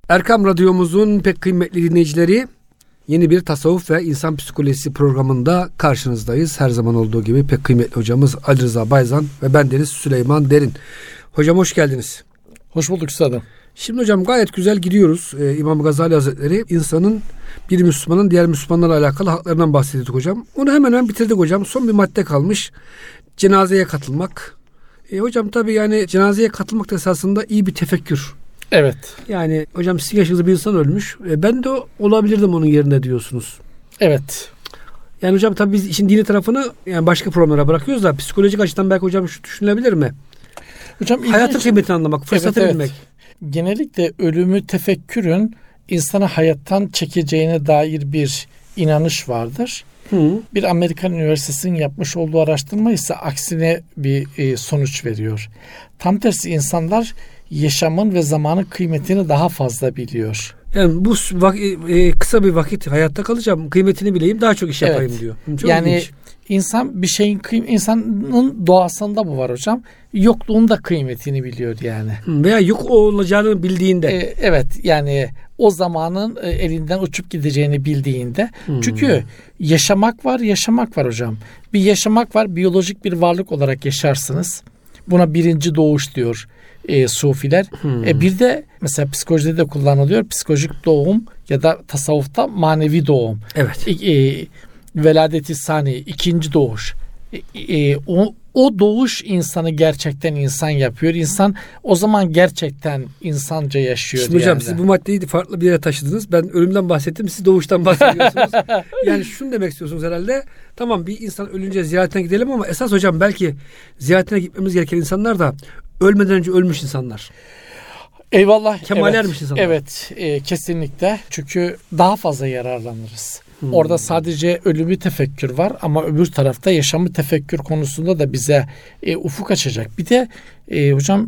Erkam Radyomuzun pek kıymetli dinleyicileri, yeni bir tasavvuf ve insan psikolojisi programında karşınızdayız. Her zaman olduğu gibi pek kıymetli hocamız Ali Rıza Bayzan ve bendeniz Süleyman Derin. Hocam hoş geldiniz. Hoş bulduk üstadım. Şimdi hocam gayet güzel gidiyoruz. İmam Gazali Hazretleri insanın, bir Müslümanın diğer Müslümanlarla alakalı haklarından bahsediyorduk hocam. Onu hemen bitirdik hocam. Son bir madde kalmış. Cenazeye katılmak. Hocam tabii yani cenazeye katılmak da esasında iyi bir tefekkür. Evet. Yani hocam sizin yaşınızda bir insan ölmüş. Ben de olabilirdim onun yerine diyorsunuz. Evet. Yani hocam tabii biz işin dini tarafını yani başka programlara bırakıyoruz da psikolojik açıdan belki hocam şu düşünülebilir mi? Hocam hayatın kıymetini anlamak, fırsatı bilmek. Genellikle ölümü tefekkürün insanı hayattan çekeceğine dair bir inanış vardır. Bir Amerikan Üniversitesi'nin yapmış olduğu araştırma ise aksine bir sonuç veriyor. Tam tersi insanlar yaşamın ve zamanın kıymetini daha fazla biliyor. Yani bu kısa bir vakit hayatta kalacağım, kıymetini bileyim, daha çok iş yapayım diyor. Çok yani ilginç. İnsan bir şeyin insanın doğasında bu var hocam. Yokluğunda kıymetini biliyor yani. Veya yok olacağını bildiğinde. Evet yani o zamanın elinden uçup gideceğini bildiğinde. Çünkü yaşamak var hocam. Bir yaşamak var, biyolojik bir varlık olarak yaşarsınız. Buna birinci doğuş diyor Sufiler. Bir de mesela psikolojide de kullanılıyor. Psikolojik doğum ya da tasavvufta manevi doğum. Evet. Veladeti sani, ikinci doğuş. O doğuş insanı gerçekten insan yapıyor. İnsan o zaman gerçekten insanca yaşıyor. Şimdi hocam siz bu maddeyi farklı bir yere taşıdınız. Ben ölümden bahsettim, siz doğuştan bahsediyorsunuz. Yani şunu demek istiyorsunuz herhalde. Tamam, bir insan ölünce ziyaretine gidelim ama esas hocam belki ziyaretine gitmemiz gereken insanlar da ölmeden önce ölmüş insanlar. Eyvallah. Kemale ermiş insanlar. Evet, kesinlikle. Çünkü daha fazla yararlanırız. Orada sadece ölümü tefekkür var ama öbür tarafta yaşamı tefekkür konusunda da bize ufuk açacak. Bir de hocam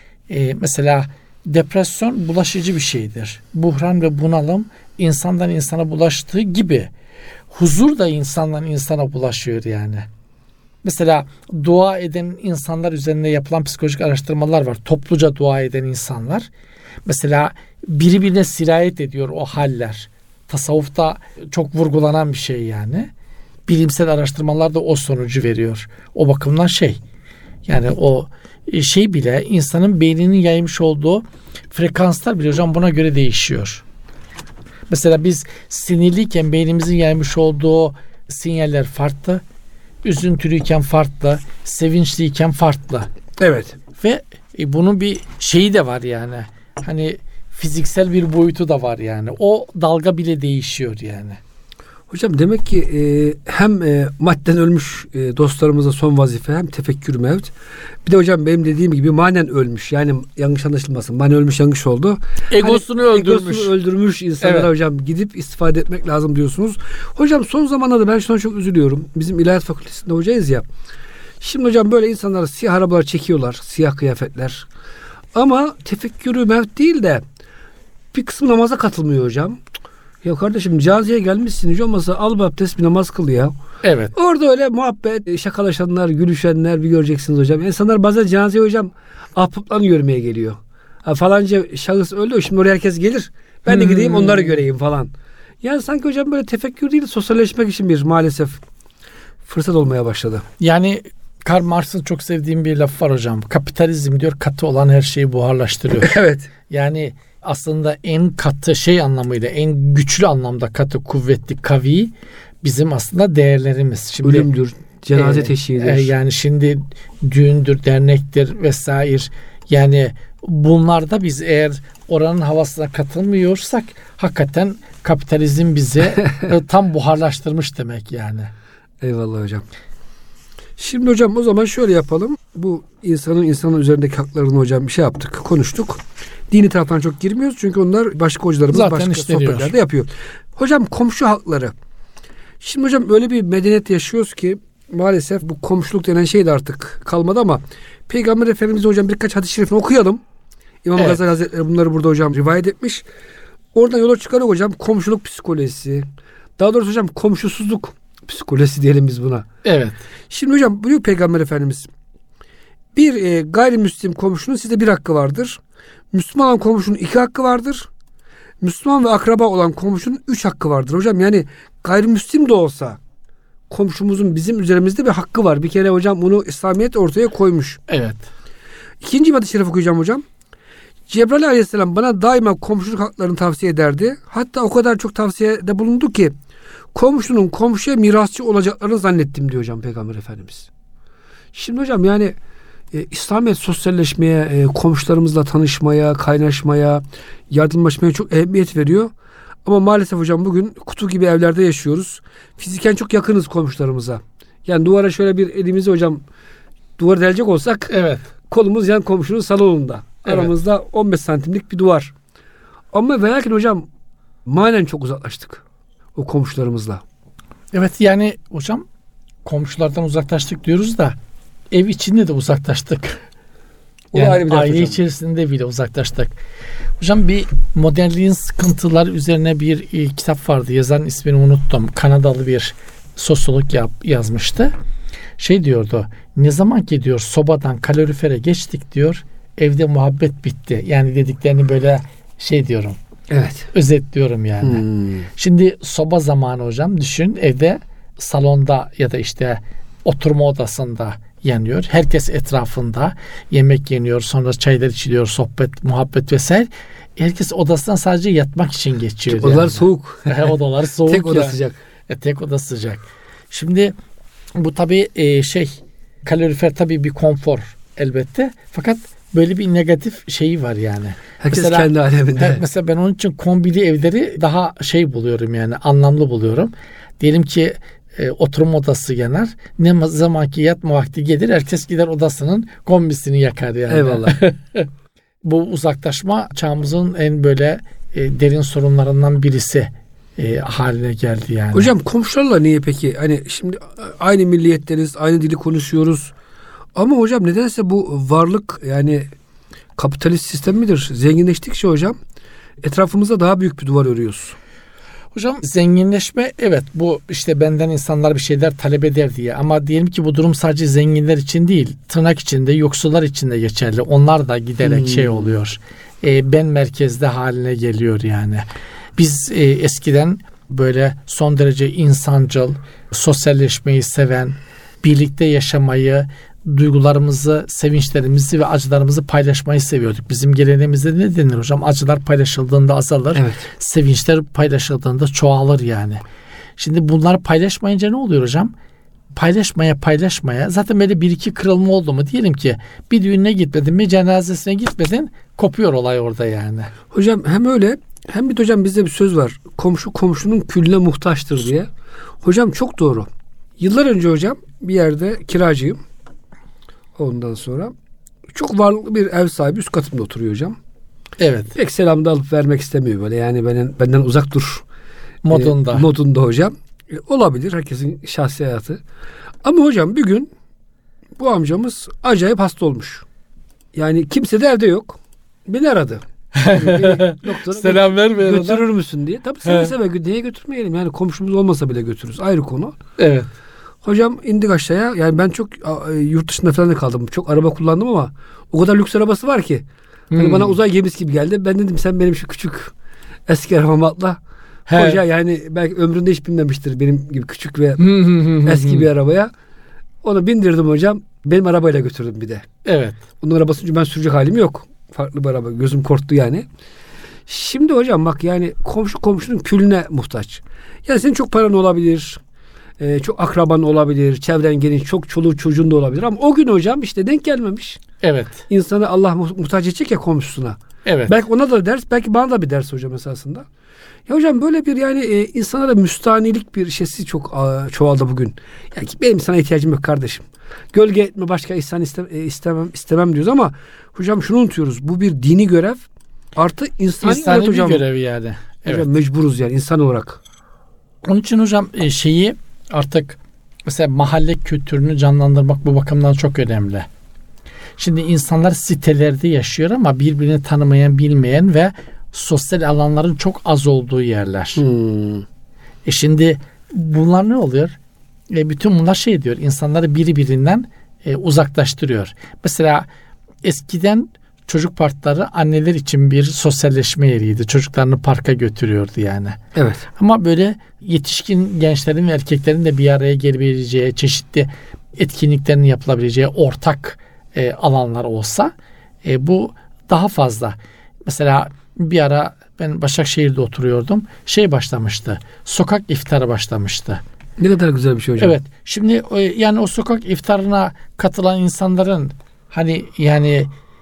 mesela depresyon bulaşıcı bir şeydir. Buhran ve bunalım insandan insana bulaştığı gibi huzur da insandan insana bulaşıyor yani. Mesela dua eden insanlar üzerinde yapılan psikolojik araştırmalar var. Topluca dua eden insanlar. Mesela birbirine sirayet ediyor o haller. Tasavvufta çok vurgulanan bir şey yani. Bilimsel araştırmalar da o sonucu veriyor. O bakımdan yani o bile insanın beyninin yaymış olduğu frekanslar bile hocam buna göre değişiyor. Mesela biz sinirliyken beynimizin yaymış olduğu sinyaller farklı. Üzüntülüyken farklı. Sevinçliyken farklı. Evet. Ve bunun bir şeyi de var yani. Hani fiziksel bir boyutu da var yani. O dalga bile değişiyor yani. Hocam demek ki hem madden ölmüş dostlarımıza son vazife, hem tefekkür mevt. Bir de hocam benim dediğim gibi manen ölmüş. Yani yanlış anlaşılmasın. Manen ölmüş, yanlış oldu. Egosunu öldürmüş insanlara evet. Hocam gidip istifade etmek lazım diyorsunuz. Hocam son zamanlarda ben şuna çok üzülüyorum. Bizim İlahiyat Fakültesi'nde hocayız ya. Şimdi hocam böyle insanlar siyah arabalar çekiyorlar. Siyah kıyafetler. Ama tefekkürü mevt değil de bir kısmı namaza katılmıyor hocam. Ya kardeşim cenazeye gelmişsin, hiç olmasa al bir abdest, bir namaz kıl ya. Evet. Orada öyle muhabbet, şakalaşanlar, gülüşenler bir göreceksiniz hocam. İnsanlar bazen cenazeye hocam ahbaplarını görmeye geliyor. Falanca şahıs öldü, şimdi oraya herkes gelir. Ben de gideyim onları göreyim falan. Yani sanki hocam böyle tefekkür değil, sosyalleşmek için bir maalesef fırsat olmaya başladı. Yani Karl Marx'ın çok sevdiğim bir laf var hocam. Kapitalizm diyor katı olan her şeyi buharlaştırıyor. Evet. Yani aslında en katı anlamıyla, en güçlü anlamda katı, kuvvetli, kavi bizim aslında değerlerimiz. Şimdi ölümdür, cenaze teşhiğidir. Yani şimdi düğündür, dernektir vesaire. Yani bunlarda biz eğer oranın havasına katılmıyorsak hakikaten kapitalizm bize tam buharlaştırmış demek yani. Eyvallah hocam. Şimdi hocam o zaman şöyle yapalım. Bu insanın üzerindeki haklarını hocam yaptık, konuştuk. Dini taraftan çok girmiyoruz çünkü onlar başka hocalarımız zaten başka sohbetlerde yapıyor. Hocam komşu hakları. Şimdi hocam öyle bir medeniyet yaşıyoruz ki maalesef bu komşuluk denen şey de artık kalmadı ama Peygamber Efendimiz hocam birkaç hadis-i şerifini okuyalım. İmam Gazali Hazretleri bunları burada hocam rivayet etmiş. Oradan yola çıkarıyor hocam komşuluk psikolojisi. Daha doğrusu hocam komşusuzluk psikolojisi diyelim biz buna. Evet. Şimdi hocam buyuruyor Peygamber Efendimiz. Bir gayrimüslim komşunun size bir hakkı vardır. Müslüman komşunun 2 hakkı vardır. Müslüman ve akraba olan komşunun 3 hakkı vardır hocam. Yani gayrimüslim de olsa komşumuzun bizim üzerimizde bir hakkı var. Bir kere hocam bunu İslamiyet ortaya koymuş. Evet. İkinci bir hadis-i şerif okuyacağım hocam. Cebrail aleyhisselam bana daima komşuluk haklarını tavsiye ederdi. Hatta o kadar çok tavsiyede bulundu ki komşunun komşuya mirasçı olacaklarını zannettim diyor hocam Peygamber Efendimiz. Şimdi hocam yani İslamiyet sosyalleşmeye, komşularımızla tanışmaya, kaynaşmaya, yardımlaşmaya çok ehemmiyet veriyor. Ama maalesef hocam bugün kutu gibi evlerde yaşıyoruz. Fiziken çok yakınız komşularımıza. Yani duvara şöyle bir elimizi hocam duvara delecek olsak Evet. kolumuz yan komşunun salonunda. Evet. Aramızda 15 santimlik bir duvar. Ama ve lakin hocam manen çok uzaklaştık o komşularımızla. Evet yani hocam komşulardan uzaklaştık diyoruz da ev içinde de uzaklaştık. O Yani ayrı bir dert aile hocam. içerisinde bile uzaklaştık. Hocam bir modernliğin sıkıntıları üzerine bir kitap vardı. Yazarın ismini unuttum. Kanadalı bir sosyolog yazmıştı. Şey diyordu. Ne zaman ki diyor sobadan kalorifere geçtik diyor. Evde muhabbet bitti. Yani dediklerini böyle şey diyorum. Evet. Özetliyorum yani. Şimdi soba zamanı hocam düşün evde salonda ya da işte oturma odasında yanıyor. Herkes etrafında yemek yeniyor. Sonra çaylar içiliyor. Sohbet, muhabbet vesaire. Herkes odasından sadece yatmak için geçiyor. Odalar yani. soğuk. Odalar soğuk. Tek oda ya. sıcak. Tek oda sıcak. Şimdi bu tabii kalorifer tabii bir konfor elbette. Fakat böyle bir negatif şeyi var yani. Herkes Mesela, kendi aleminde. Mesela ben onun için kombili evleri daha buluyorum yani anlamlı buluyorum. Diyelim ki oturma odası yanar. Ne zaman ki yatma vakti gelir herkes gider odasının kombisini yakar yani. Eyvallah. Bu uzaklaşma çağımızın en böyle derin sorunlarından birisi haline geldi yani. Hocam komşularla niye peki? Hani şimdi aynı milliyetleriz, aynı dili konuşuyoruz. Ama hocam nedense bu varlık yani kapitalist sistem midir? Zenginleştikçe hocam etrafımızda daha büyük bir duvar örüyoruz. Hocam zenginleşme evet bu işte benden insanlar bir şeyler talep eder diye ama diyelim ki bu durum sadece zenginler için değil tırnak içinde yoksullar için de geçerli. Onlar da giderek şey oluyor. Ben merkezde haline geliyor yani. Biz eskiden böyle son derece insancıl, sosyalleşmeyi seven, birlikte yaşamayı, duygularımızı, sevinçlerimizi ve acılarımızı paylaşmayı seviyorduk. Bizim geleneğimizde ne denir hocam? Acılar paylaşıldığında azalır, Evet. sevinçler paylaşıldığında çoğalır yani. Şimdi bunları paylaşmayınca ne oluyor hocam? Paylaşmaya zaten böyle bir iki kırılma oldu mu diyelim ki bir düğününe gitmedin bir cenazesine gitmedin kopuyor olay orada yani. Hocam hem öyle hem bir de hocam bizde bir söz var. Komşu komşunun külüne muhtaçtır diye. Hocam çok doğru. Yıllar önce hocam bir yerde kiracıyım. Ondan sonra çok varlıklı bir ev sahibi üst katımda oturuyor hocam. Evet. Pek selam da alıp vermek istemiyor böyle. Yani benden uzak dur modunda hocam. Olabilir herkesin şahsi hayatı. Ama hocam bir gün bu amcamız acayip hasta olmuş. Yani kimse de evde yok. Beni aradı. Selam vermeyin götürür müsün diye. Tabii seve seve niye götürmeyelim? Yani komşumuz olmasa bile götürürüz. Ayrı konu. Evet. Hocam indik aşağıya. Yani ben çok yurt dışında falan da kaldım. Çok araba kullandım ama o kadar lüks arabası var ki. Hani bana uzay gemisi gibi geldi. Ben dedim sen benim şu küçük eski arabama atla. Hoca yani belki ömründe hiç binmemiştir benim gibi küçük ve eski bir arabaya. Onu bindirdim hocam. Benim arabayla götürdüm bir de. Evet. Onun arabasını ben sürecek halim yok. Farklı bir araba. Gözüm korktu yani. Şimdi hocam bak yani komşu komşunun külüne muhtaç. Yani senin çok paran olabilir. Çok akraban olabilir. Çevren geniş. Çok çoluğu çocuğun da olabilir. Ama o gün hocam işte denk gelmemiş. Evet. İnsanı Allah muhtaç edecek ya komşusuna. Evet. Belki ona da ders. Belki bana da bir ders hocam esasında. Ya hocam böyle bir yani insanlara müstahnilik bir şeysi çok çoğaldı bugün. Yani benim sana ihtiyacım yok kardeşim. Gölge etme başka ihsan istemem diyoruz ama hocam şunu unutuyoruz. Bu bir dini görev artı insani bir hocam. görevi yani. Evet. Hocam mecburuz yani insan olarak. Onun için hocam şeyi artık mesela mahalle kültürünü canlandırmak bu bakımdan çok önemli. Şimdi insanlar sitelerde yaşıyor ama birbirini tanımayan, bilmeyen ve sosyal alanların çok az olduğu yerler. Şimdi bunlar ne oluyor? Bütün bunlar şey diyor. İnsanları birbirinden uzaklaştırıyor. Mesela eskiden çocuk parkları anneler için bir sosyalleşme yeriydi. Çocuklarını parka götürüyordu yani. Evet. Ama böyle yetişkin gençlerin ve erkeklerin de bir araya gelebileceği, çeşitli etkinliklerin yapılabileceği ortak alanlar olsa bu daha fazla. Mesela bir ara ben Başakşehir'de oturuyordum. Başlamıştı. Sokak iftarı başlamıştı. Ne kadar güzel bir şey hocam. Evet. Şimdi yani o sokak iftarına katılan insanların hani yani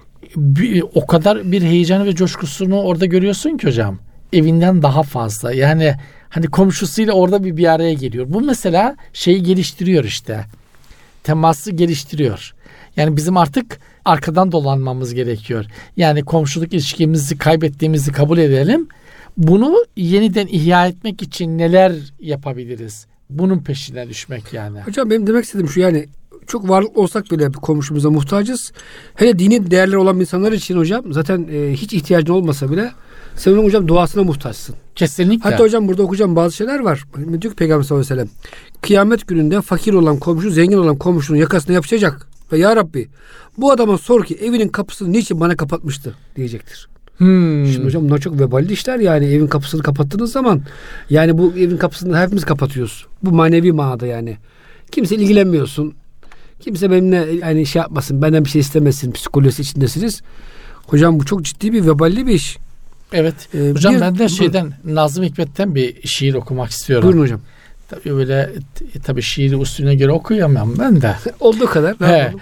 o kadar bir heyecanı ve coşkusunu orada görüyorsun ki hocam. Evinden daha fazla. Yani hani komşusuyla orada bir araya geliyor. Bu mesela şeyi geliştiriyor işte. Teması geliştiriyor. Yani bizim artık arkadan dolanmamız gerekiyor. Yani komşuluk ilişkimizi kaybettiğimizi kabul edelim. Bunu yeniden ihya etmek için neler yapabiliriz? Bunun peşine düşmek yani. Hocam benim demek istediğim şu, yani çok varlıklı olsak bile bir komşumuza muhtacız. Hele dini değerleri olan insanlar için hocam zaten hiç ihtiyacın olmasa bile sen onun hocam duasına muhtaçsın. Kesinlikle. Hatta hocam burada okuyacağım bazı şeyler var. Diyor ki Peygamber sallallahu aleyhi ve sellem, kıyamet gününde fakir olan komşu zengin olan komşunun yakasına yapışacak ve ya Rabbi bu adama sor ki evinin kapısını niçin bana kapatmıştı diyecektir. Şimdi hocam bunlar çok veballi işler, yani evin kapısını kapattığınız zaman yani bu evin kapısını hepimiz kapatıyoruz. Bu manevi manada yani. Kimse ilgilenmiyorsun. Kimse benimle yani şey yapmasın, benden bir şey istemesin psikolojisi içindesiniz. Hocam bu çok ciddi bir veballi bir iş. Evet. Hocam ben de Nazım Hikmet'ten bir şiir okumak istiyorum. Buyurun hocam. Tabii şiiri usulüne göre okuyamam ben de. Olduğu kadar.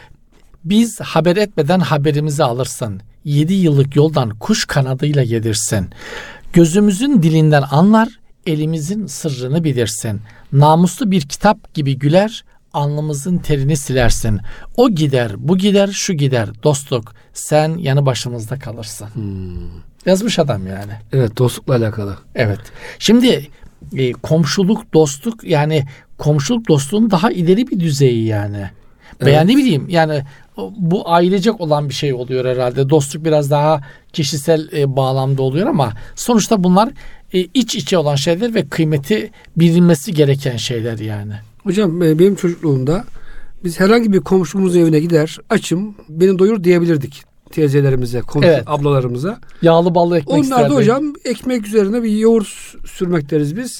Biz haber etmeden haberimizi alırsın. 7 yıllık yoldan kuş kanadıyla yedirsin. Gözümüzün dilinden anlar, elimizin sırrını bilirsin. Namuslu bir kitap gibi güler, alnımızın terini silersin. O gider, bu gider, şu gider. Dostluk, sen yanı başımızda kalırsın. Yazmış adam yani. Evet, dostlukla alakalı. Evet. Şimdi komşuluk, dostluk, yani komşuluk dostluğun daha ileri bir düzeyi yani. Evet. Veya ne bileyim yani bu ailecek olan bir şey oluyor herhalde. Dostluk biraz daha kişisel bağlamda oluyor ama sonuçta bunlar iç içe olan şeyler ve kıymeti bilinmesi gereken şeyler yani. Hocam benim çocukluğumda biz herhangi bir komşumuzun evine gider, açım, beni doyur diyebilirdik teyzelerimize, komşu ablalarımıza. Yağlı ballı ekmek onlar isterdik. da hocam ekmek üzerine bir yoğurt sürmek deriz biz.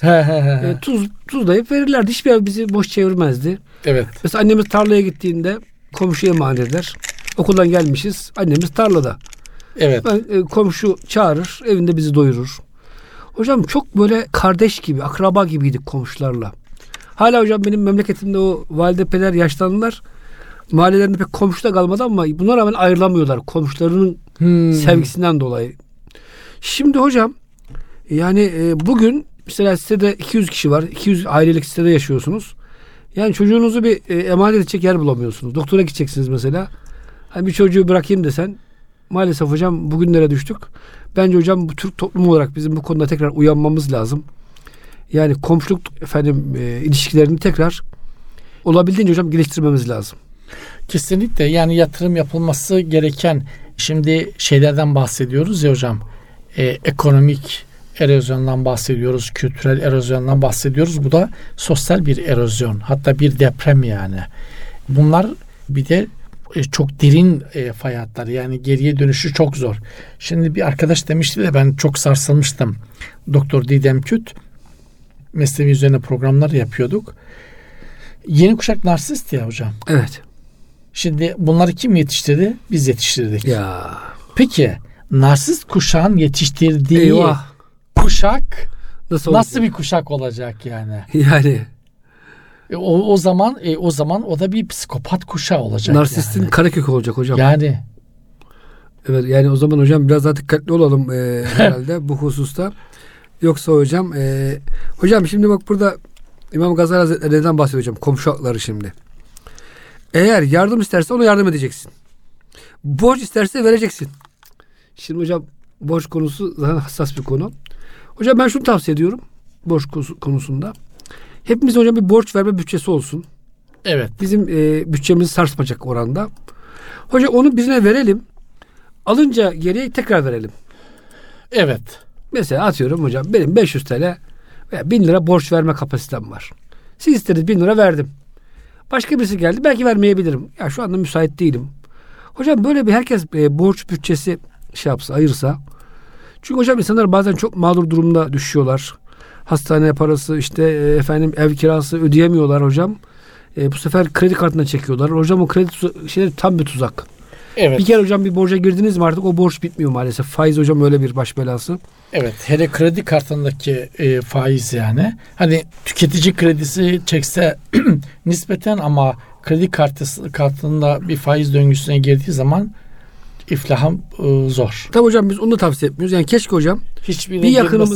Tuzlayıp verirlerdi. Hiçbir ev bizi boş çevirmezdi. Evet. Mesela annemiz tarlaya gittiğinde komşuya emanet eder. Okuldan gelmişiz. Annemiz tarlada. Evet. Komşu çağırır. Evinde bizi doyurur. Hocam çok böyle kardeş gibi, akraba gibiydik komşularla. Hala hocam benim memleketimde o valide peder yaşlandılar. Mahallelerinde pek komşu da kalmadı ama buna rağmen ayrılamıyorlar komşularının sevgisinden dolayı. Şimdi hocam yani bugün mesela sitede 200 kişi var. 200 ailelik sitede yaşıyorsunuz. Yani çocuğunuzu bir emanet edecek yer bulamıyorsunuz. Doktora gideceksiniz mesela. Hani bir çocuğu bırakayım desen, maalesef hocam bugünlere düştük. Bence hocam bu Türk toplumu olarak bizim bu konuda tekrar uyanmamız lazım. Yani komşuluk ilişkilerini tekrar olabildiğince hocam geliştirmemiz lazım. Kesinlikle, yani yatırım yapılması gereken, şimdi şeylerden bahsediyoruz ya hocam, ekonomik erozyondan bahsediyoruz, kültürel erozyondan bahsediyoruz. Bu da sosyal bir erozyon, hatta bir deprem yani. Bunlar bir de çok derin fay hatları, yani geriye dönüşü çok zor. Şimdi bir arkadaş demişti de ben çok sarsılmıştım. Doktor Didem Küt, mesleği üzerine programlar yapıyorduk. Yeni kuşak narsist ya hocam. Evet. Şimdi bunları kim yetiştirdi? Biz yetiştirdik. Ya. Peki narsist kuşağın yetiştirdiği kuşak nasıl bir kuşak olacak yani? Yani o zaman o da bir psikopat kuşağı olacak. Narsistin yani karakök olacak hocam. Yani. Evet, yani o zaman hocam biraz daha dikkatli olalım herhalde bu hususta. Yoksa hocam şimdi bak burada İmam Gazali Hazretleri'nden bahsediyor hocam, komşu hakları şimdi. Eğer yardım isterse ona yardım edeceksin. Borç isterse vereceksin. Şimdi hocam borç konusu zaten hassas bir konu. Hocam ben şunu tavsiye ediyorum borç konusunda. Hepimizin hocam bir borç verme bütçesi olsun. Evet. Bizim bütçemizi sarsmayacak oranda. Hocam onu birine verelim. Alınca geriye tekrar verelim. Evet. Mesela atıyorum hocam benim 500 TL veya 1000 lira borç verme kapasitem var. Siz istediniz 1000 lira verdim. Başka birisi geldi, belki vermeyebilirim. Ya şu anda müsait değilim. Hocam böyle bir herkes borç bütçesi şey yapsa, ayırsa. Çünkü hocam insanlar bazen çok mağdur durumda düşüyorlar. Hastane parası, işte ev kirası ödeyemiyorlar hocam. Bu sefer kredi kartına çekiyorlar. Hocam o kredi şeyleri tam bir tuzak. Evet. Bir kere hocam bir borca girdiniz mi artık o borç bitmiyor maalesef. Faiz hocam öyle bir baş belası. Evet, hele kredi kartındaki faiz yani. Hani tüketici kredisi çekse nispeten ama kredi kartında bir faiz döngüsüne girdiği zaman iflahım zor. Tabii hocam biz onu da tavsiye etmiyoruz. Yani keşke hocam bir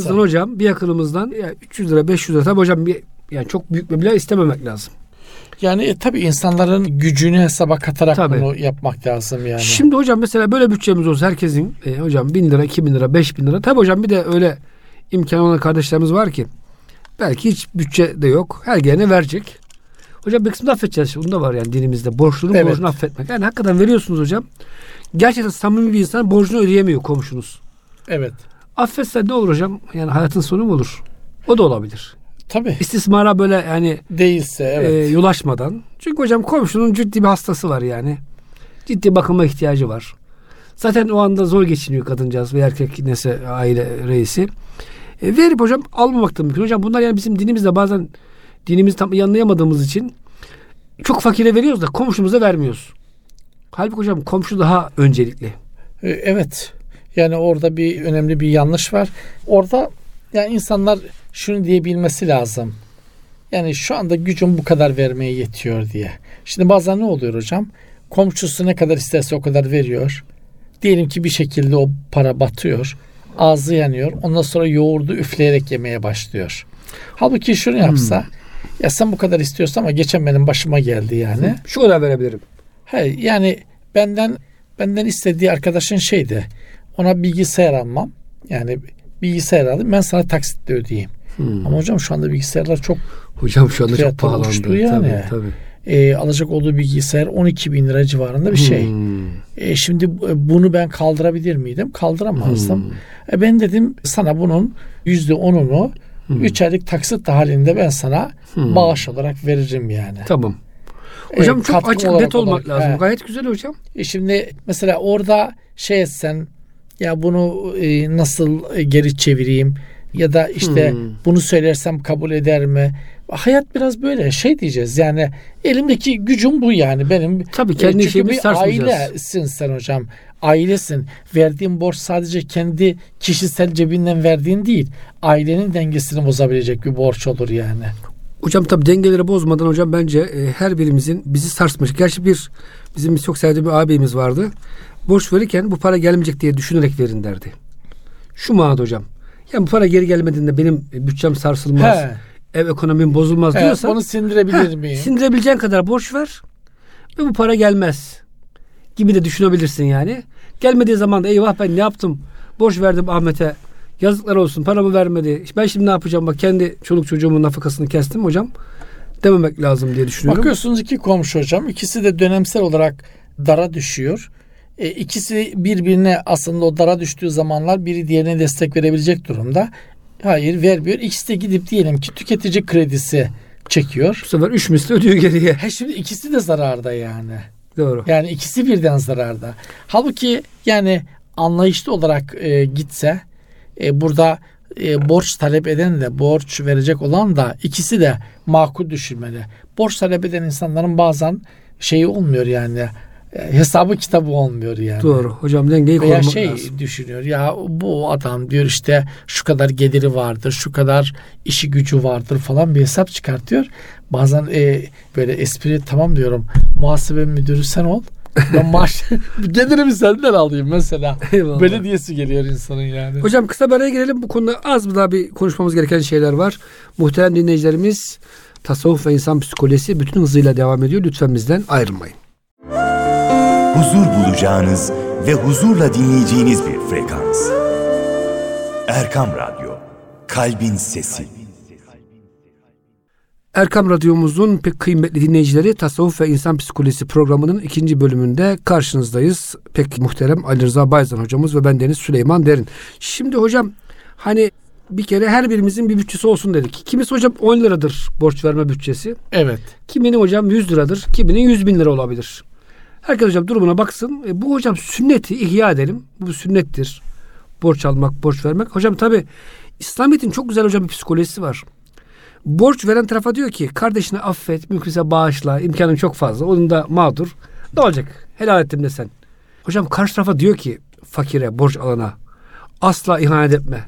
yakınımızdan ya 300 lira 500 lira tabii hocam yani çok büyük meblağ istememek lazım. Yani tabii insanların gücünü hesaba katarak tabii bunu yapmak lazım yani. Şimdi hocam mesela böyle bütçemiz olsa herkesin hocam 1000 lira, 2000 lira, 5000 lira. Tabii hocam bir de öyle imkanı olan kardeşlerimiz var ki belki hiç bütçe de yok. Her gelene verecek. Hocam bir kısmını affedeceğiz. Bunu da var yani dinimizde. Borçlunun borcunu affetmek. Yani hakikaten veriyorsunuz hocam. Gerçekten samimi bir insan borcunu ödeyemiyor komşunuz. Evet. Affetse ne olur hocam? Yani hayatın sonu mu olur? O da olabilir. Tabii. İstismara böyle yani değilse evet. Yol açmadan. Çünkü hocam komşunun ciddi bir hastası var yani. Ciddi bakıma ihtiyacı var. Zaten o anda zor geçiniyor kadıncağız ve erkek neyse aile reisi. Verip hocam almamak da mümkün. Hocam bunlar yani bizim dinimizde bazen dinimizi tam iyi anlayamadığımız için çok fakire veriyoruz da komşumuza vermiyoruz. Halbuki hocam komşu daha öncelikli. Evet. Yani orada bir önemli bir yanlış var. Orada yani insanlar şunu diyebilmesi lazım. Yani şu anda gücüm bu kadar vermeye yetiyor diye. Şimdi bazen ne oluyor hocam? Komşusu ne kadar isterse o kadar veriyor. Diyelim ki bir şekilde o para batıyor. Ağzı yanıyor. Ondan sonra yoğurdu üfleyerek yemeye başlıyor. Halbuki şunu yapsa ya sen bu kadar istiyorsun ama geçen benim başıma geldi yani. Şu kadar verebilirim. Yani benden istediği arkadaşın şeydi. Ona bilgisayar almam. Yani bilgisayar alayım ben sana taksitle ödeyeyim. Ama hocam şu anda bilgisayarlar çok hocam şu anda çok pahalandı. Yani. Tabii. Alacak olduğu bilgisayar 12.000 lira civarında bir şey. Şimdi bunu ben kaldırabilir miydim? Kaldıramazdım. Ben dedim sana bunun %10'unu 3 aylık taksit halinde ben sana bağış olarak veririm yani. Tamım. Hocam çok açık net olmak lazım. Gayet güzel hocam. Şimdi mesela orada şey etsen ya bunu nasıl geri çevireyim ya da işte bunu söylersem kabul eder mi? Hayat biraz böyle şey diyeceğiz yani elimdeki gücüm bu yani benim. Tabii kendi işimizi sarsmayacağız. Ailesin sen hocam. Ailesin. Verdiğin borç sadece kendi kişisel cebinden verdiğin değil. Ailenin dengesini bozabilecek bir borç olur yani. Hocam tabii dengeleri bozmadan hocam bence her birimizin bizi sarsmayacak. Gerçi bizim çok sevdiğim bir ağabeyimiz vardı. Borç verirken bu para gelmeyecek diye düşünerek verin derdi. Şu manada hocam. Yani bu para geri gelmediğinde benim bütçem sarsılmaz. Ev ekonomim bozulmaz diyorsan. Onu sindirebilir miyim? Sindirebileceğin kadar borç ver ve bu para gelmez gibi de düşünebilirsin yani. Gelmediği zaman da eyvah ben ne yaptım? Borç verdim Ahmet'e. Yazıklar olsun paramı vermedi. Ben şimdi ne yapacağım? Bak kendi çoluk çocuğumun nafakasını kestim hocam. Dememek lazım diye düşünüyorum. Bakıyorsunuz iki komşu hocam. İkisi de dönemsel olarak dara düşüyor. İkisi birbirine aslında o dara düştüğü zamanlar biri diğerine destek verebilecek durumda. Hayır vermiyor. İkisi de gidip diyelim ki tüketici kredisi çekiyor. Bu sefer 3 misli ödüyor geriye. Şimdi ikisi de zararda yani. Doğru. Yani ikisi birden zararda. Halbuki yani anlayışlı olarak gitse burada borç talep eden de borç verecek olan da ikisi de makul düşünmeli. Borç talep eden insanların bazen şeyi olmuyor yani hesabı kitabı olmuyor yani. Doğru. Hocam dengeyi korumak lazım. Veya düşünüyor ya bu adam diyor işte şu kadar geliri vardır, şu kadar işi gücü vardır falan bir hesap çıkartıyor. Bazen böyle espri tamam diyorum muhasebe müdürü sen ol. Ben maaş gelirimi senden alayım mesela. Eyvallah. Belediyesi geliyor insanın yani. Hocam kısa bir araya girelim. Bu konuda az daha bir konuşmamız gereken şeyler var. Muhterem dinleyicilerimiz tasavvuf ve insan psikolojisi bütün hızıyla devam ediyor. Lütfen bizden ayrılmayın. Huzur bulacağınız ve huzurla dinleyeceğiniz bir frekans. Erkam Radyo, Kalbin Sesi. Erkam Radyomuzun pek kıymetli dinleyicileri Tasavvuf ve İnsan Psikolojisi programının 2. bölümünde karşınızdayız. Pek muhterem Ali Rıza Bayzan hocamız ve ben Deniz Süleyman Derin. Şimdi hocam hani bir kere her birimizin bir bütçesi olsun dedik. Kimisi hocam 10 liradır borç verme bütçesi. Evet. Kiminin hocam 100 liradır. Kiminin 100 bin lira olabilir. Herkes hocam durumuna baksın. Bu hocam sünneti ihya edelim. Bu sünnettir. Borç almak, borç vermek. Hocam tabi İslamiyet'in çok güzel hocam bir psikolojisi var. Borç veren tarafa diyor ki kardeşini affet, mümkünse bağışla, imkanın çok fazla. Onun da mağdur. Ne olacak? Helal ettim de sen. Hocam karşı tarafa diyor ki fakire, borç alana asla ihanet etme.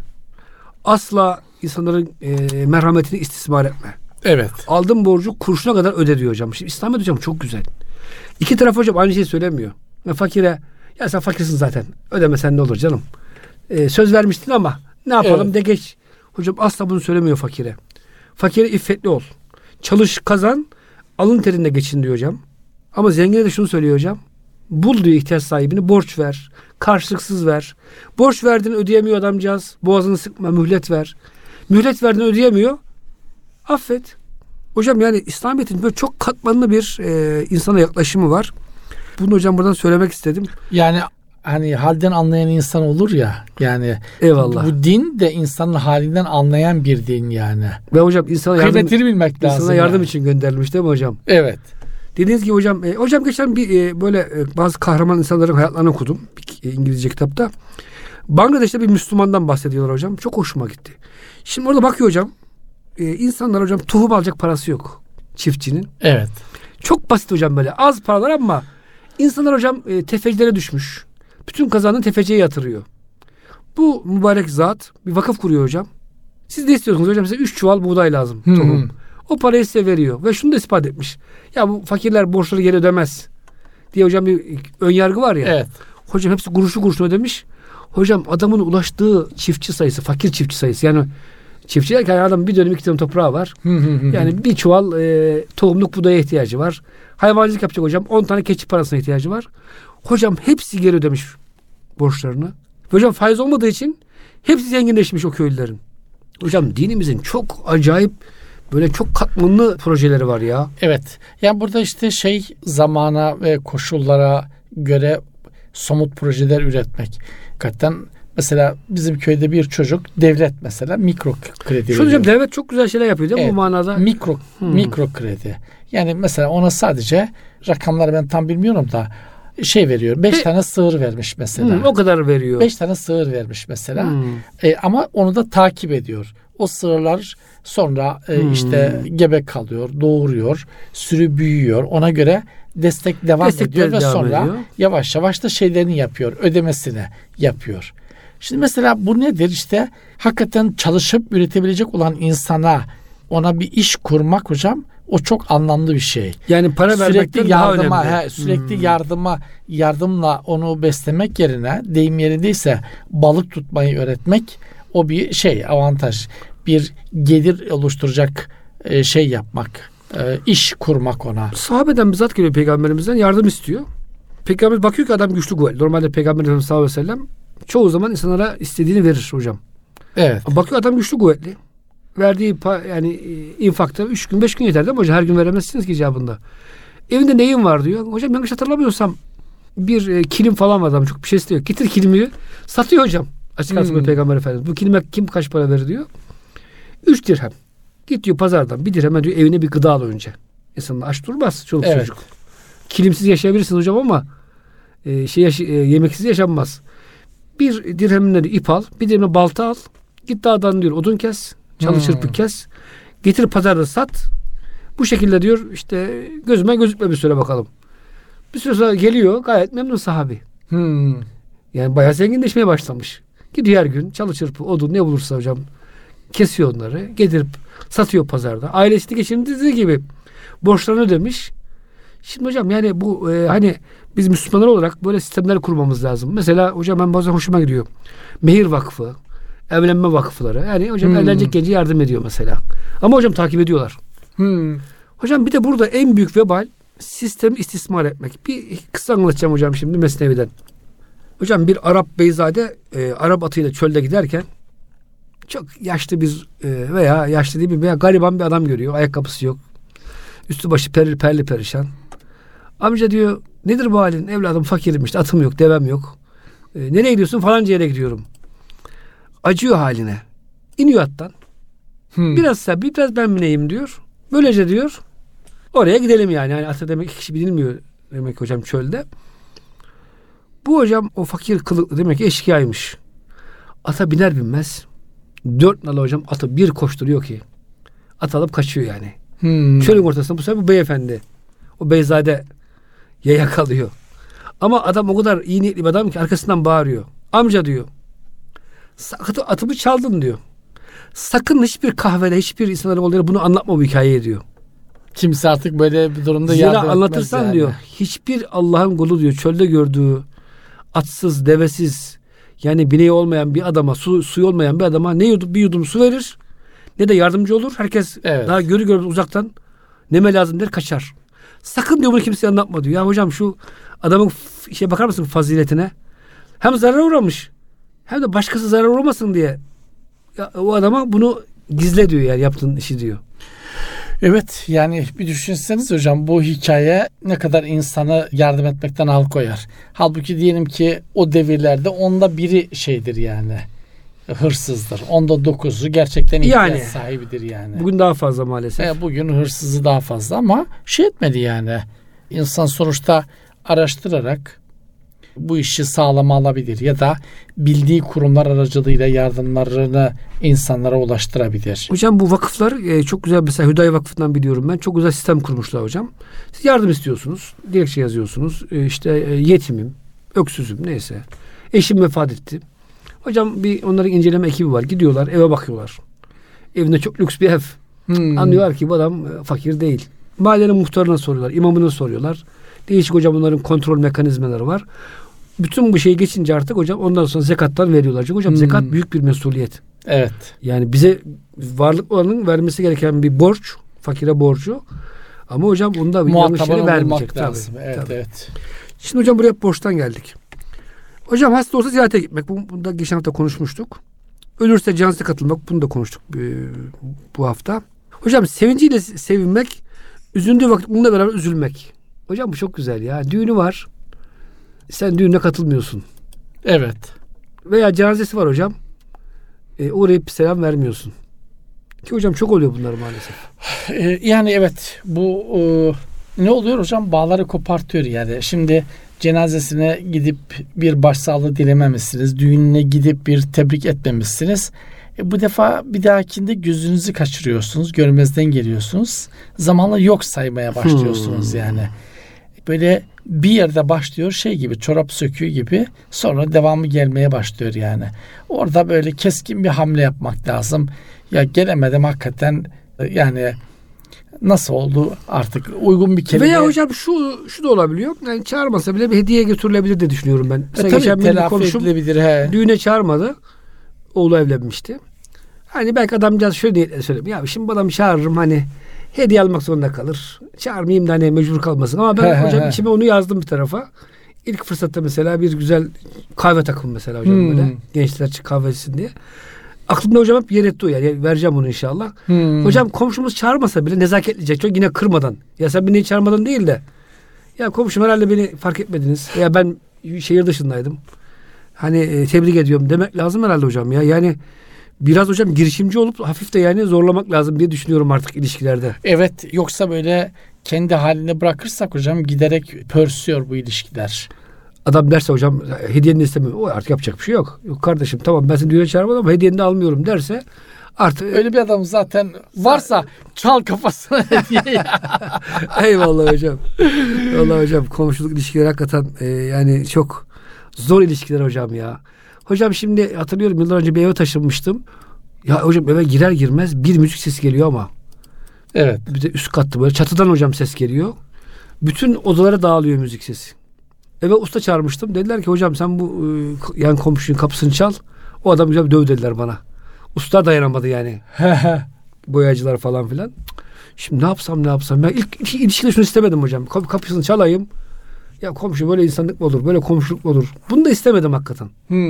Asla insanların merhametini istismar etme. Evet. Aldığın borcu kurşuna kadar öde diyor hocam. Şimdi İslamiyet hocam çok güzel. İki taraf hocam aynı şeyi söylemiyor. Fakire, ya sen fakirsin zaten. Ödemesen ne olur canım. Söz vermiştin ama ne yapalım Evet. de geç. Hocam asla bunu söylemiyor fakire. Fakire iffetli ol. Çalış, kazan, alın terinde geçin diyor hocam. Ama zengine de şunu söylüyor hocam. Bul diyor ihtiyaç sahibini, borç ver. Karşılıksız ver. Borç verdin ödeyemiyor adamcağız. Boğazını sıkma, mühlet ver. Mühlet verdin ödeyemiyor. Affet. Hocam yani İslamiyet'in böyle çok katmanlı bir insana yaklaşımı var. Bunu hocam buradan söylemek istedim. Yani hani halden anlayan insan olur ya. Yani Eyvallah. bu din de insanın halinden anlayan bir din yani. Ve hocam insana Kıymetini bilmek lazım. insana yardım yani. için gönderilmiş değil mi hocam? Evet. Dediğiniz gibi hocam, hocam geçen bir böyle bazı kahraman insanların hayatlarını okudum bir İngilizce kitapta. Bangladeş'te bir Müslümandan bahsediyorlar hocam. Çok hoşuma gitti. Şimdi orada bakıyor hocam. İnsanlar hocam tohum alacak parası yok çiftçinin. Evet. Çok basit hocam böyle az paralar ama insanlar hocam tefecilere düşmüş. Bütün kazandığını tefeciye yatırıyor. Bu mübarek zat bir vakıf kuruyor hocam. Siz de istiyorsunuz hocam size 3 çuval buğday lazım. Tohum. O parayı size veriyor ve şunu da ispat etmiş. Ya bu fakirler borçları geri ödemez diye hocam bir ön yargı var ya. Evet. Hocam hepsi kuruşu kuruşuna ödemiş. Hocam adamın ulaştığı çiftçi sayısı, fakir çiftçi sayısı. Yani çiftçi derken adam bir dönüm 2 dönüm toprağı var. Yani bir çuval tohumluk buğdaya ihtiyacı var. Hayvancılık yapacak hocam 10 tane keçi parasına ihtiyacı var. Hocam hepsi geri ödemiş borçlarını. Hocam faiz olmadığı için hepsi zenginleşmiş o köylülerin. Hocam dinimizin çok acayip böyle çok katmanlı projeleri var ya. Evet. Yani burada işte zamana ve koşullara göre somut projeler üretmek. Hakikaten mesela bizim köyde bir çocuk devlet mesela mikro kredi Şu hocam veriyor. devlet çok güzel şeyler yapıyor değil mi bu manada? Mikro kredi. Yani mesela ona sadece rakamları ben tam bilmiyorum da veriyor. 5 tane sığır vermiş mesela. O kadar veriyor. 5 tane sığır vermiş mesela. Ama onu da takip ediyor. O sığırlar sonra işte gebe kalıyor, doğuruyor, sürü büyüyor. Ona göre destek devam ediyor ve sonra yavaş yavaş da şeylerini yapıyor, ödemesini yapıyor. Şimdi mesela bu nedir? İşte hakikaten çalışıp üretebilecek olan insana ona bir iş kurmak hocam o çok anlamlı bir şey. Yani para vermekten daha önemli. Sürekli yardımla onu beslemek yerine deyim yerindeyse balık tutmayı öğretmek o bir avantaj. Bir gelir oluşturacak yapmak, iş kurmak ona. Sahabeden bizzat geliyor peygamberimizden yardım istiyor. Peygamber bakıyor ki adam güçlü kuvvetli. Normalde Peygamber Efendimiz sallallahu aleyhi ve sellem çoğu zaman insanlara istediğini verir hocam. Evet. Bakıyor adam güçlü kuvvetli. Verdiği infakta 3 gün 5 gün yeter değil mi hocam? Her gün veremezsiniz ki icabında. Evinde neyin var diyor. Hocam yanlış hatırlamıyorsam bir kilim falan var adam. Çok bir şey istiyor. Getir kilimi satıyor hocam. Açık arttırma Peygamber Efendimiz. Bu kilime kim kaç para verir diyor. 3 dirhem. Git diyor pazardan 1 dirheme diyor evine bir gıda al önce. İnsanlar aç durmaz çoluk çocuk. Kilimsiz yaşayabilirsiniz hocam ama yemeksiz yaşanmaz. 1 dirhemine ip al. 1 dirhemine balta al. Git dağdan diyor odun kes. Çalı çırpı kes. Getir pazarda sat. Bu şekilde diyor işte gözüme gözükme bir süre bakalım. Bir süre sonra geliyor gayet memnun sahabi. Yani bayağı zenginleşmeye başlamış. Gidiyor her gün çalı çırpı odun ne bulursa hocam kesiyor onları. Getirip satıyor pazarda. Ailesini geçindirdiği gibi borçlarını ödemiş. Şimdi hocam yani bu hani biz Müslümanlar olarak böyle sistemler kurmamız lazım. Mesela hocam ben bazen hoşuma gidiyor. Mehir Vakfı, evlenme vakıfları. Yani hocam evlenecek gence yardım ediyor mesela. Ama hocam takip ediyorlar. Hocam bir de burada en büyük vebal sistemi istismar etmek. Bir kısa anlatacağım hocam şimdi Mesnevi'den. Hocam bir Arap beyzade Arap atıyla çölde giderken çok yaşlı bir veya yaşlı değil bir veya gariban bir adam görüyor. Ayakkabısı yok. Üstü başı perli perişan. Amca diyor nedir bu halin? Evladım fakirim işte atım yok devem yok. Nereye gidiyorsun? Falanca yere gidiyorum. Acıyor haline. İniyor attan. Biraz sen biraz ben bineyim diyor. Böylece diyor oraya gidelim yani. Yani atı demek kişi bilmiyor demek ki hocam çölde. Bu hocam o fakir kılıklı demek ki eşkıyaymış. Ata biner binmez 4 nala hocam atı bir koşturuyor ki at alıp kaçıyor yani. Çölün ortasında bu sefer bu beyefendi o beyzade yaya kalıyor. Ama adam o kadar iyi niyetli bir adam ki arkasından bağırıyor. Amca diyor. Atımı çaldın diyor. Sakın hiçbir kahvede hiçbir insanların olduğu bunu anlatma bu hikayeyi diyor. Kimse artık böyle bir durumda yardım etmez. Anlatırsan yani. Diyor hiçbir Allah'ın kulu diyor çölde gördüğü atsız, devesiz yani bineği olmayan bir adama, suyu olmayan bir adama ne bir yudum su verir ne de yardımcı olur. Herkes daha görür uzaktan neme lazım der kaçar. Sakın diyor bunu kimseye anlatma diyor. Ya hocam şu adamın bakar mısın faziletine? Hem zarar uğramış hem de başkası zarar uğramasın diye ya, o adama bunu gizle diyor yani yaptığın işi diyor. Evet yani bir düşünseniz hocam bu hikaye ne kadar insana yardım etmekten alıkoyar. Halbuki diyelim ki o devirlerde onda biri şeydir yani hırsızdır. Onda 9'u gerçekten ihtiyaç sahibidir yani. Bugün daha fazla maalesef. Bugün hırsızı daha fazla ama etmedi yani. İnsan sonuçta araştırarak bu işi sağlama alabilir ya da bildiği kurumlar aracılığıyla yardımlarını insanlara ulaştırabilir. Hocam bu vakıflar çok güzel, mesela Hüdayi Vakfı'ndan biliyorum ben, çok güzel sistem kurmuşlar hocam. Siz yardım istiyorsunuz, dilekçe yazıyorsunuz, yetimim, öksüzüm neyse, eşim vefat etti. Hocam onların inceleme ekibi var, gidiyorlar eve bakıyorlar. Evinde çok lüks bir ev. Anlıyorlar ki bu adam fakir değil. Mahallenin muhtarına soruyorlar, imamına soruyorlar. Değişik hocam bunların kontrol mekanizmaları var. Bütün bu şeyi geçince artık hocam ondan sonra zekattan veriyorlar. Çünkü hocam zekat büyük bir mesuliyet. Evet. Yani bize varlık olanın vermesi gereken bir borç. Fakire borcu. Ama hocam bunda bir yanlış yere vermeyecek. Lazım. Tabii, evet, tabii. Evet. Şimdi hocam buraya borçtan geldik. Hocam hasta olsa ziyarete gitmek. Bunu da geçen hafta konuşmuştuk. Ölürse cenazesine katılmak. Bunu da konuştuk bu hafta. Hocam sevinciyle sevinmek, üzüldüğü vakit bununla beraber üzülmek. Hocam bu çok güzel ya. Düğünü var. Sen düğüne katılmıyorsun. Evet. Veya cenazesi var hocam. Uğrayıp selam vermiyorsun. Ki hocam çok oluyor bunlar maalesef. Yani evet bu ne oluyor hocam? Bağları kopartıyor yani. Şimdi cenazesine gidip bir başsağlığı dilememişsiniz. Düğününe gidip bir tebrik etmemişsiniz. Bu defa bir dahakinde gözünüzü kaçırıyorsunuz. Görmezden geliyorsunuz. Zamanla yok saymaya başlıyorsunuz yani. Böyle bir yerde başlıyor şey gibi, çorap söküğü gibi, sonra devamı gelmeye başlıyor yani. Orada böyle keskin bir hamle yapmak lazım. Ya gelemedim hakikaten, yani nasıl oldu artık, uygun bir kelime. Veya hocam şu da olabiliyor. Yani çağırmasa bile bir hediye götürülebilir de düşünüyorum ben. Tabii telafi edilebilir. Düğüne çağırmadı. Oğlu evlenmişti. Hani belki adamcağız şöyle diye söyleyeyim. Ya şimdi bu adamı çağırırım, hani hediye almak zorunda kalır. Çağırmayayım da hani mecbur kalmasın. Ama ben hocam içime onu yazdım bir tarafa. İlk fırsatta mesela bir güzel kahve takımı mesela hocam böyle. Gençler kahvesin diye. Aklımda hocam hep yer etti o yani. Vereceğim onu inşallah. Hocam komşumuz çağırmasa bile nezaketlice, çok yine kırmadan. Ya sen beni çağırmadan değil de, ya komşum herhalde beni fark etmediniz. Ya ben şehir dışındaydım. Hani tebrik ediyorum demek lazım herhalde hocam ya. Yani biraz hocam girişimci olup hafif de yani zorlamak lazım diye düşünüyorum artık ilişkilerde. Evet, yoksa böyle kendi haline bırakırsak hocam giderek pörsüyor bu ilişkiler. Adam derse hocam hediyeni istemiyorum. O artık yapacak bir şey yok. Yok kardeşim tamam ben seni düğüne çağırmadım ama hediyeni de almıyorum derse artık. Öyle bir adam zaten varsa çal kafasına hediye. Eyvallah hocam. Vallahi hocam komşuluk ilişkileri hakikaten yani çok zor ilişkiler hocam ya. Hocam şimdi hatırlıyorum, yıllar önce bir eve taşınmıştım. Ya hocam eve girer girmez bir müzik sesi geliyor ama. Evet. Bir de üst katta böyle çatıdan hocam ses geliyor. Bütün odalara dağılıyor müzik sesi. Eve usta çağırmıştım. Dediler ki hocam sen bu yan komşunun kapısını çal. O adam güzel döv dediler bana. Usta dayanamadı yani. Boyacılar falan filan. Şimdi ne yapsam. Ben ilk ilişkide şunu istemedim hocam. Kapısını çalayım. Ya komşu böyle insanlık mı olur? Böyle komşuluk mu olur? Bunu da istemedim hakikaten.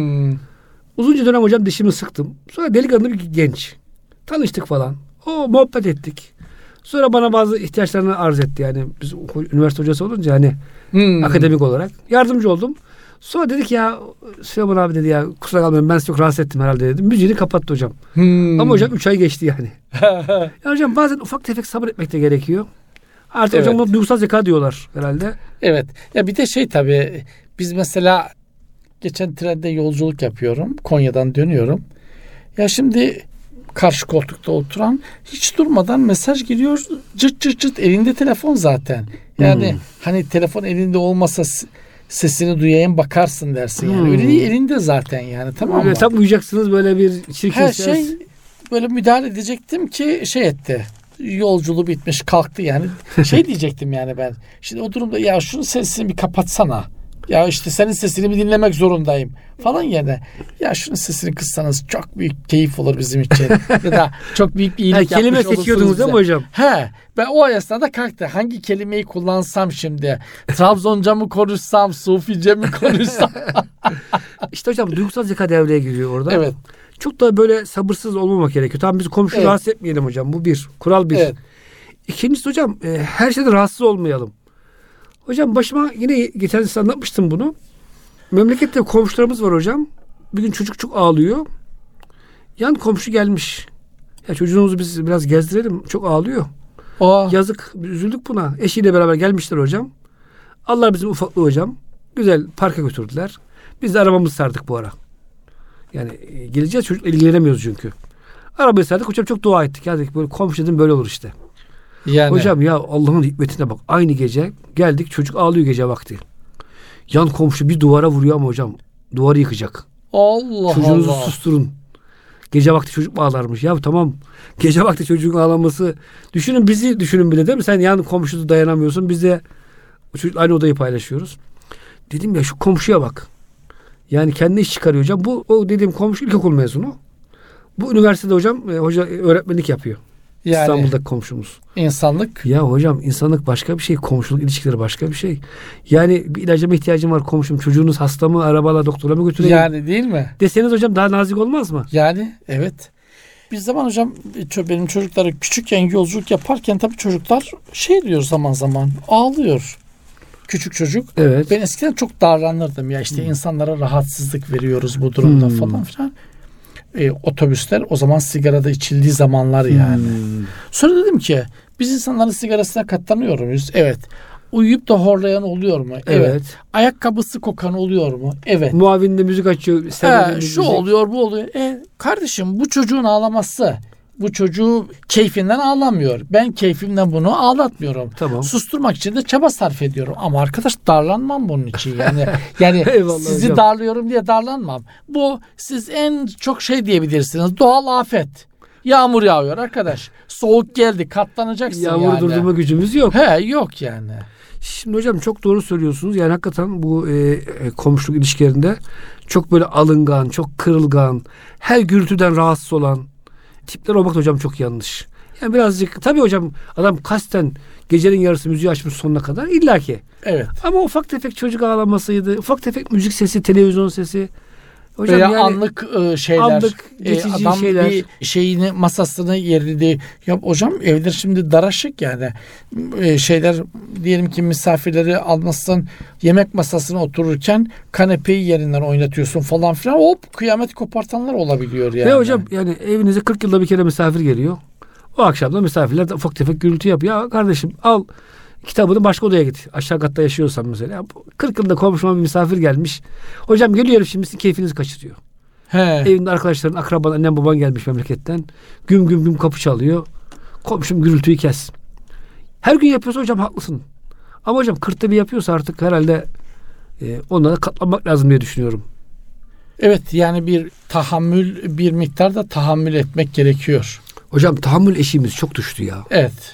Uzunca dönem hocam dişimi sıktım. Sonra delikanlı bir genç. Tanıştık falan. Muhabbet ettik. Sonra bana bazı ihtiyaçlarını arz etti. Yani biz üniversite hocası olunca hani akademik olarak yardımcı oldum. Sonra dedik ya Süleyman abi dedi ya kusura kalmayın ben sizi çok rahatsız ettim herhalde dedim. Müziğini kapattı hocam. Ama hocam 3 ay geçti yani. Ya hocam bazen ufak tefek sabretmek de gerekiyor. Artık hocam buna duygusal zeka diyorlar herhalde. Evet. Ya bir de tabii biz mesela geçen trende yolculuk yapıyorum. Konya'dan dönüyorum. Ya şimdi karşı koltukta oturan hiç durmadan mesaj geliyor. Cırt cırt cırt, elinde telefon zaten. Yani hani telefon elinde olmasa sesini duyayım bakarsın dersin yani. Öyle değil, elinde zaten yani, tamam mı? Öyle tam uyuyacaksınız böyle bir çirkin her ses. şey böyle müdahale edecektim ki etti. Yolculuğu bitmiş kalktı yani. Diyecektim yani ben. Şimdi o durumda ya şunun sesini bir kapatsana. Ya işte senin sesini mi dinlemek zorundayım falan yani. Ya şunun sesini kıssanız çok büyük keyif olur bizim için. Ya da çok büyük bir iyilik yapmış kelime olursunuz seçiyordunuz değil mi bize. hocam? Ben o esnada kalktı. Hangi kelimeyi kullansam şimdi? Trabzonca mı konuşsam? Sufice mi konuşsam? İşte hocam duygusal zeka devreye giriyor orada. Evet. Çok da böyle sabırsız olmamak gerekiyor. Tamam, biz komşuyu rahatsız etmeyelim hocam. Bu bir. Kural bir. Evet. İkincisi hocam her şeyde rahatsız olmayalım. Hocam başıma yine geçen size anlatmıştım bunu. Memlekette komşularımız var hocam. Bir gün çocuk çok ağlıyor. Yan komşu gelmiş. Ya çocuğumuzu biz biraz gezdirelim. Çok ağlıyor. Yazık. Biz üzüldük buna. Eşiyle beraber gelmişler hocam. Allah bizim ufaklığı hocam. Güzel parka götürdüler. Biz de arabamızı sardık bu ara. Yani geleceğiz, çocukla ilgilenemiyoruz çünkü. Arabayı sardık. Hocam çok dua ettik. Ya dedik, böyle komşu dedim böyle olur işte. Yani. Hocam ya Allah'ın hikmetine bak. Aynı gece geldik, çocuk ağlıyor gece vakti. Yan komşu bir duvara vuruyor ama hocam duvarı yıkacak. Allah Çocuğunuzu Allah. susturun. Gece vakti çocuk ağlarmış. Ya tamam, gece vakti çocuğun ağlaması. Düşünün, bizi düşünün bile değil mi? Sen yan komşusu dayanamıyorsun. Biz de çocukla aynı odayı paylaşıyoruz. Dedim ya şu komşuya bak. Yani kendi iş çıkarıyor hocam. Bu o dediğim komşu ilkokul mezunu. Bu üniversitede hocam hoca öğretmenlik yapıyor. Yani, İstanbul'daki komşumuz. İnsanlık. Ya hocam insanlık başka bir şey. Komşuluk ilişkileri başka bir şey. Yani bir ilacıma ihtiyacım var komşum. Çocuğunuz hasta mı? Arabayla doktora mı götüreyim? Yani değil mi? Deseniz hocam daha nazik olmaz mı? Yani evet. Bir zaman hocam benim çocukları küçükken yolculuk yaparken tabii çocuklar diyor zaman zaman ağlıyor. Küçük çocuk. Evet. Ben eskiden çok darlanırdım ya işte insanlara rahatsızlık veriyoruz bu durumda falan filan. Otobüsler o zaman sigarada içildiği zamanlar yani. Sonra dedim ki biz insanların sigarasına katlanıyor muyuz? Evet. Uyuyup da horlayan oluyor mu? Evet. Ayakkabısı kokan oluyor mu? Evet. Muavinde müzik açıyor. Şu oluyor, bu oluyor. Kardeşim bu çocuğun ağlaması. Bu çocuğu keyfinden ağlamıyor. Ben keyfimden bunu ağlatmıyorum. Tamam. Susturmak için de çaba sarf ediyorum. Ama arkadaş darlanmam bunun için. Yani sizi hocam. darlıyorum diye darlanmam. Bu siz en çok diyebilirsiniz. Doğal afet. Yağmur yağıyor arkadaş. Soğuk geldi, katlanacaksın Yağmuru durdurma gücümüz yok. Yok yani. Şimdi hocam çok doğru söylüyorsunuz. Yani hakikaten bu komşuluk ilişkilerinde çok böyle alıngan, çok kırılgan, her gürültüden rahatsız olan tipler olmak hocam çok yanlış. Yani birazcık tabii hocam adam kasten gecenin yarısı müziği açmış sonuna kadar illaki. Evet. Ama ufak tefek çocuk ağlamasıydı, ufak tefek müzik sesi, televizyon sesi. Hocam veya yani, anlık şeyler. Anlık geçici adam şeyler. bir şeyini masasını yerini hocam evler şimdi daraşık yani. Şeyler diyelim ki misafirleri almasın yemek masasına otururken kanepeyi yerinden oynatıyorsun falan filan. Hop kıyamet kopartanlar olabiliyor yani. Ve hocam yani evinize 40 yılda bir kere misafir geliyor. O akşam da misafirler de ufak tefek gürültü yapıyor. Ya kardeşim al kitabını başka odaya git. Aşağı katta yaşıyorsan mesela. 40 yılda komşuma bir misafir gelmiş. Hocam geliyorum şimdi sizin keyfinizi kaçırıyor. Evinde arkadaşların, akraban, annem baban gelmiş memleketten. Güm güm güm kapı çalıyor. Komşum gürültüyü kes. Her gün yapıyorsa hocam haklısın. Ama hocam 40'ta bir yapıyorsa artık herhalde onlara katlanmak lazım diye düşünüyorum. Evet yani bir miktarda tahammül etmek gerekiyor. Hocam tahammül eşiğimiz çok düştü ya. Evet.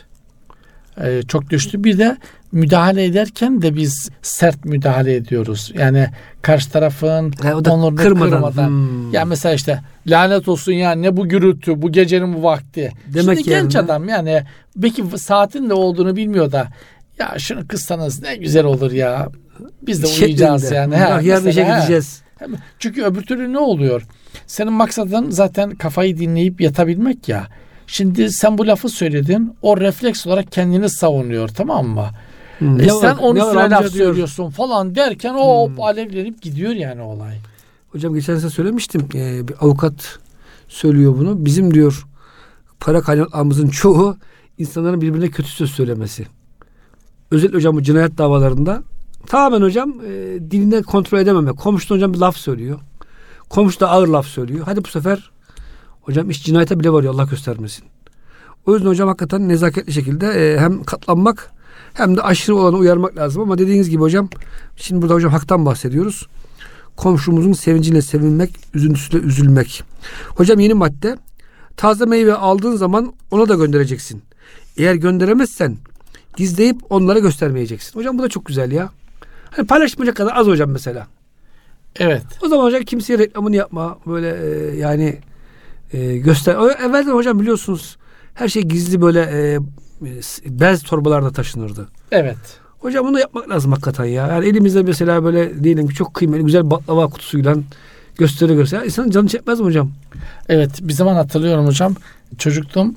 Çok düştü. Bir de müdahale ederken de biz sert müdahale ediyoruz. Yani karşı tarafın onurunu kırmadan. Ya mesela işte lanet olsun ya ne bu gürültü bu gecenin bu vakti. Demek şimdi genç adam yani belki saatin de olduğunu bilmiyor da ya şunu kıssanız ne güzel olur ya. Biz de uyuyacağız yani. Yarın işe gideceğiz. Çünkü öbür türlü ne oluyor? Senin maksadın zaten kafayı dinleyip yatabilmek ya. Şimdi sen bu lafı söyledin. O refleks olarak kendini savunuyor, tamam mı? Sen onun üstüne laf söylüyorsun falan derken hop alevlenip gidiyor yani olay. Hocam geçen sene söylemiştim. Bir avukat söylüyor bunu. Bizim diyor para kaynaklarımızın çoğu insanların birbirine kötü söz söylemesi. özellikle hocam bu cinayet davalarında tamamen hocam dilini kontrol edememek. Komşu hocam bir laf söylüyor. Komşu da ağır laf söylüyor. Hadi bu sefer hocam iş cinayete bile varıyor, Allah göstermesin. O yüzden hocam hakikaten nezaketli şekilde hem katlanmak hem de aşırı olanı uyarmak lazım. Ama dediğiniz gibi hocam, şimdi burada hocam haktan bahsediyoruz. Komşumuzun sevinciyle sevinmek, üzüntüsüyle üzülmek. Hocam yeni madde, taze meyve aldığın zaman ona da göndereceksin. Eğer gönderemezsen gizleyip onlara göstermeyeceksin. Hocam bu da çok güzel ya. Hani paylaşmayacak kadar az hocam mesela. Evet. O zaman hocam kimseye reklamını yapma. Böyle yani göster. Evvelden hocam biliyorsunuz her şey gizli böyle bez torbalarda taşınırdı. Evet. Hocam bunu yapmak lazım hakikaten ya. Yani elimizde mesela böyle diyelim ki çok kıymetli güzel baklava kutusuyla gösteriyor. İnsanın canı çekmez mi hocam? Evet, bir zaman hatırlıyorum hocam. Çocuktum.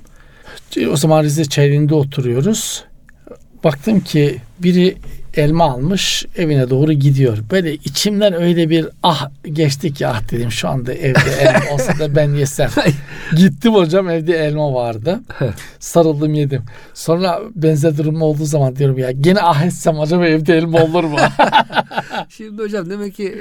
O zaman Rize Çayeli'nde oturuyoruz. Baktım ki biri elma almış, evine doğru gidiyor. Böyle içimden öyle bir geçti ki dedim şu anda evde elma olsa da ben yesem. Gittim hocam, evde elma vardı. Sarıldım, yedim. Sonra benzer durum olduğu zaman diyorum ya gene etsem acaba evde elma olur mu? Şimdi hocam demek ki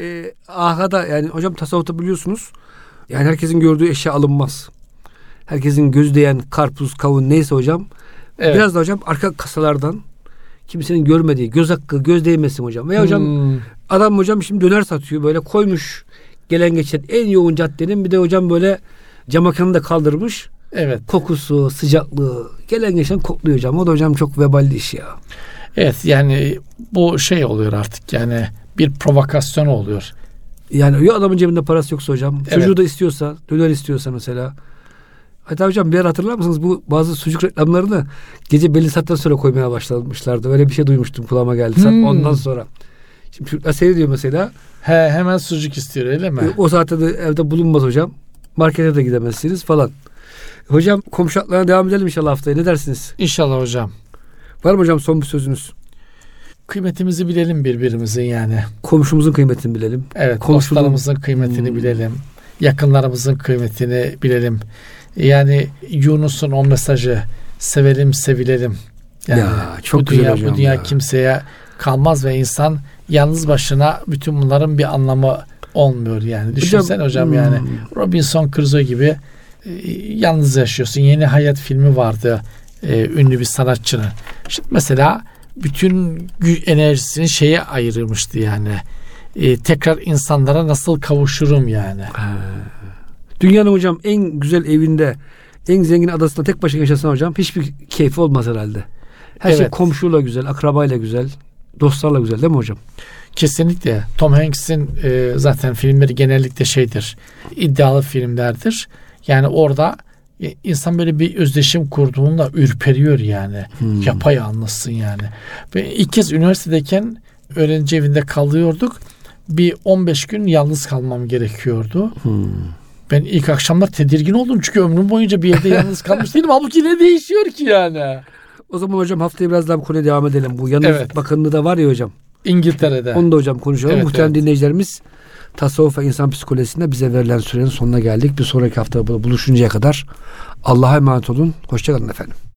da yani hocam tasavvufta biliyorsunuz yani herkesin gördüğü eşya alınmaz. Herkesin gözü değen karpuz, kavun neyse hocam. Evet. Biraz da hocam arka kasalardan kimsenin görmediği, göz hakkı, göz değmesin hocam. Veya hocam adam hocam şimdi döner satıyor, böyle koymuş gelen geçen en yoğun caddenin, bir de hocam böyle cam kenarında kaldırmış. Evet. Kokusu, sıcaklığı gelen geçen kokluyor hocam. O da hocam çok veballi iş ya. Evet, yani bu şey oluyor artık, yani bir provokasyon oluyor. Yani ya adamın cebinde parası yoksa hocam, evet, çocuğu da istiyorsa, döner istiyorsa mesela. Hatta hocam bir yer hatırlar mısınız? Bu bazı sucuk reklamlarını gece belli saatten sonra koymaya başlamışlardı. Öyle bir şey duymuştum, kulağıma geldi. Ondan sonra. Şimdi çocuklar seyrediyor mesela. Hemen sucuk istiyor, öyle mi? O saatte de evde bulunmaz hocam. Markete de gidemezsiniz falan. Hocam komşu haklarına devam edelim inşallah haftaya. Ne dersiniz? İnşallah hocam. Var mı hocam son bir sözünüz? Kıymetimizi bilelim birbirimizin yani. Komşumuzun kıymetini bilelim. Evet, dostlarımızın kıymetini bilelim. Yakınlarımızın kıymetini bilelim. Yani Yunus'un o mesajı, sevelim sevilelim. Yani ya, çok güzel hocam. Bu dünya kimseye kalmaz ve insan yalnız başına bütün bunların bir anlamı olmuyor yani. Düşünsene hocam yani Robinson Crusoe gibi yalnız yaşıyorsun. Yeni Hayat filmi vardı ünlü bir sanatçının. Şimdi mesela bütün enerjisini şeye ayırmıştı yani. Tekrar insanlara nasıl kavuşurum yani. Dünyanın hocam en güzel evinde, en zengin adasında tek başına yaşasan hocam hiçbir keyfi olmaz herhalde. Her şey komşuyla güzel, akrabayla güzel, dostlarla güzel değil mi hocam? Kesinlikle. Tom Hanks'in zaten filmleri genellikle şeydir, iddialı filmlerdir. Yani orada insan böyle bir özdeşim kurduğunda ürperiyor yani. Yapayalnızsın yani. Ben ilk kez üniversitedeyken öğrenci evinde kalıyorduk. Bir 15 gün yalnız kalmam gerekiyordu. Ben ilk akşamlar tedirgin oldum çünkü ömrüm boyunca bir yerde yalnız kalmış değilim. Halbuki ne değişiyor ki yani? O zaman hocam haftaya biraz daha bu konuya devam edelim. Bu yalnız bakanlığı da var ya hocam. İngiltere'de. Onu da hocam konuşalım. Muhtemelen dinleyicilerimiz tasavvuf ve insan psikolojisinde bize verilen sürenin sonuna geldik. Bir sonraki hafta buluşuncaya kadar Allah'a emanet olun. Hoşça kalın efendim.